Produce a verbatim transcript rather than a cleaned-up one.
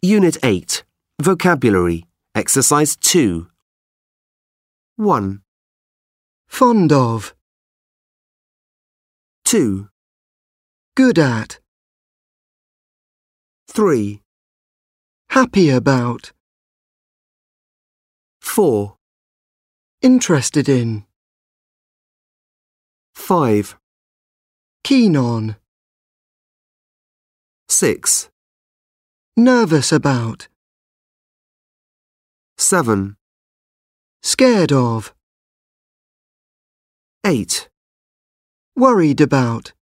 Unit eight. Vocabulary. Exercise two. one, Fond of. two, Good at. three, Happy about. four, Interested in. five, Keen on. six, Nervous about. seven, Scared of. eight, Worried about.